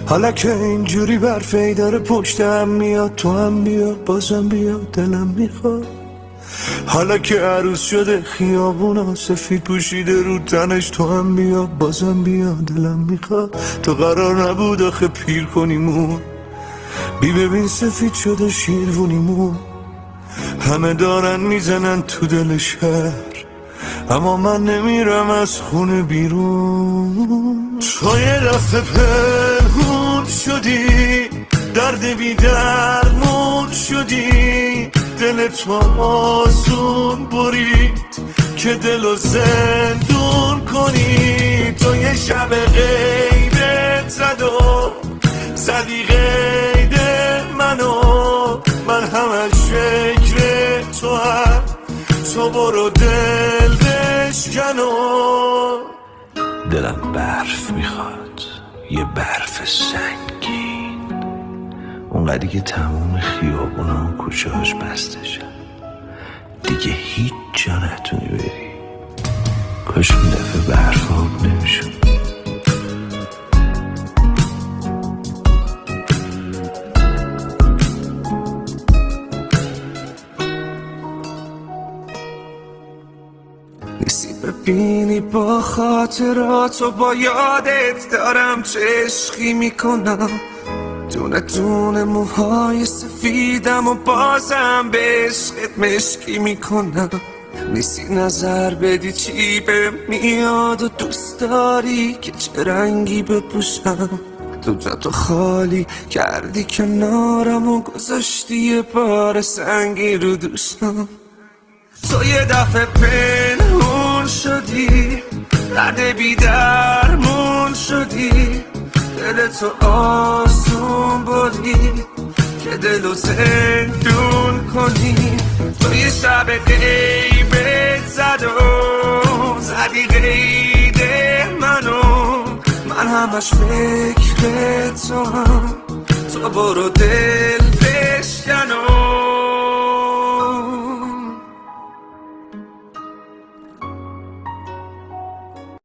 حالا که اینجوری برفی داره پشتم میاد، تو هم بیا بازم بیا دلم میخواد. حالا که عروس شده خیابونا سفید پوشیده رو تنش، تو هم بیا بازم بیا دلم میخواد. تو قرار نبود آخه پیر کنیمون، بی ببین سفید شده شیروونیمون. همه دارن میزنن تو دل شهر، اما من نمیرم از خونه بیرون. تو یه دفعه پنهون شدی، درد بی درمون شدی، دل تو آسون برید که دلو زندون کنی. تو یه شب غیبت زد و زدی قید منو، من همش فکر تو هم، تو برو دل بشکن و دلم برف میخواد، یه برف سنگین، اونقدری که تموم خیابونا و کوچه‌هاش بسته شد، دیگه هیچ جا نتونی بری. کاش اون دفعه برف آب نمیشد. نیستی ببینی با خاطرات و با یادت دارم چه عشقی میکنم، دونه دونه موهای سفیدم و بازم به عشقت مشکی میکنم. نیستی نظر بدی چی به میاد و دوست داری که چه رنگی بپوشم. تو جاتو خالی کردی کنارم و گذاشتی یه بار سنگی رو دوشم. تو یه دفعه پنهون شدی، درد بی درمون شدی، دل تو آسون برید که دلو زندون کنی. تو یه شب غیبت زد و زدی قید منو، من همش فکر تو هم، تو برو دل